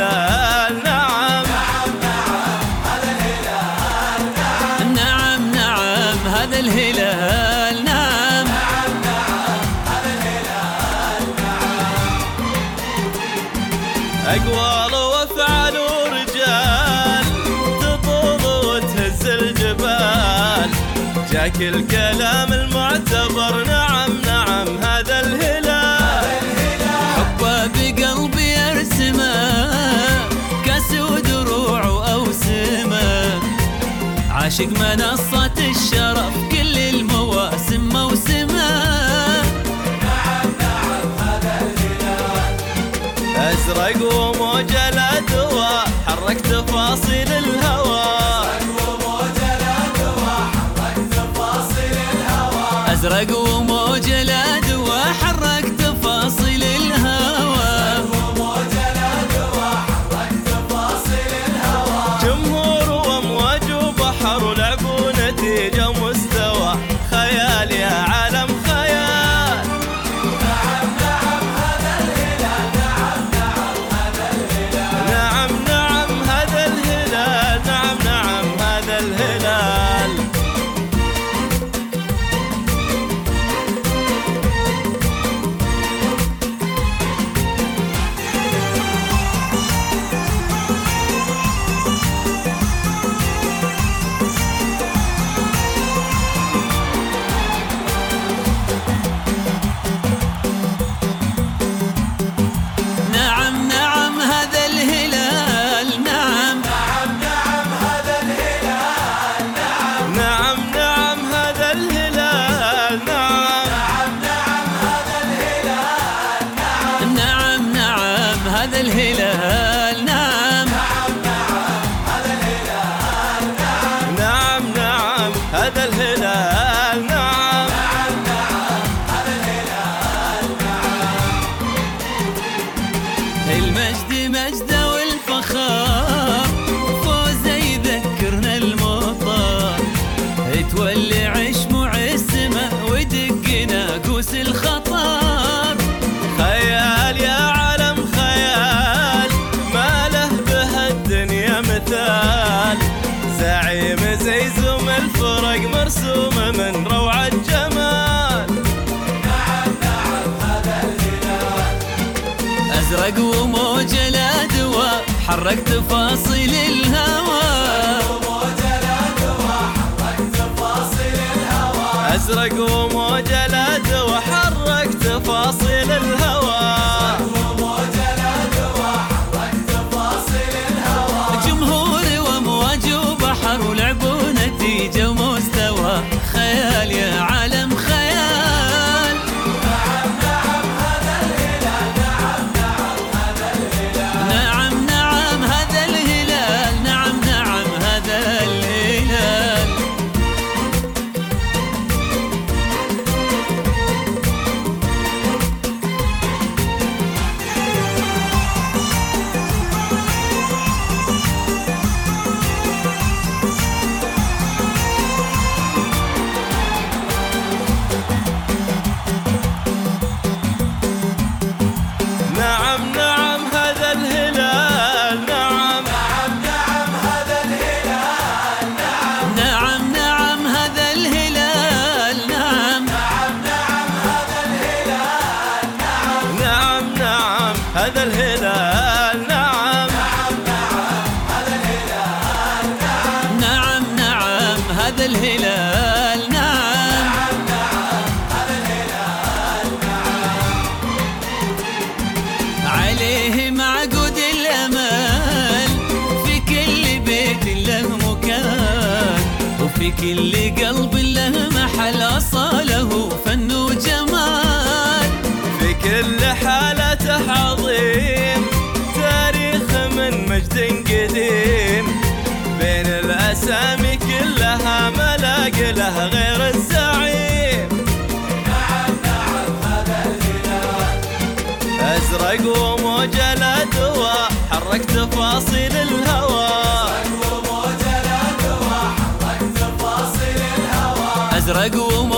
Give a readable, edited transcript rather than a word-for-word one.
الهلال. نعم نعم نعم هذا الهلال. نعم أقوال وأفعال ورجال تطول وتهز الجبال، جاك الكلام المعتبر. نعم نعم هذا الهلال. حبه بقلبي أرسمه، كاس ودروع وأوسمه، عاشق منصة الشرف كل المواسم موسمه. أزرق وموج الأدواء حرك تفاصيل الهوى. أزرق وموج الأدواء حرك تفاصيل الهوى. جمهور وأمواج وبحر ولعب نتيجة ومستوى خيال يا عالم خيال. نعم نعم هذا الهلال. نعم نعم هذا الهلال. نعم نعم هذا الهلال. نعم نعم هذا الهلال. نعم نعم نعم هذا الهلال. نعم نعم هذا الهلال. نعم نعم نعم هذا الهلال. نعم المجد مجده والفخار، فوزه يذكرنا المطار، تولي عشم عسمه ويدق ناقوس الخطر. خيال يا عالم خيال، ما له به الدنيا مثال، زعيم زيزوم الفرق مرسوم من روعة جمال. نعم نعم هذا الهلال. أزرق وموج الأدواء حرك تفاصيل الهوى. أزرق وموج الأدواء حرك تفاصيل الهوى. جمهور وأمواج وبحر ولعب ونتيجة ومستوى خيال يا عالم خيال. نعم نعم هذا الهلال. نعم نعم هذا الهلال. نعم نعم هذا الهلال. نعم نعم هذا الهلال. نعم نعم نعم هذا الهلال. نعم نعم نعم هذا الهلال. نعم نعم نعم هذا الهلال. نعم عليه معقود الأمل، في كل بيت له مكان، وفي كل قلب له محل، أصاله فن وجمال. في كل حالته عظيم، تاريخ من مجد قديم، بين الأسامي كلها ملاق له غير الزعيم. نعم نعم هذا الهلال. أزرق وموج الأدواء حرك تفاصيل الهوى. أزرق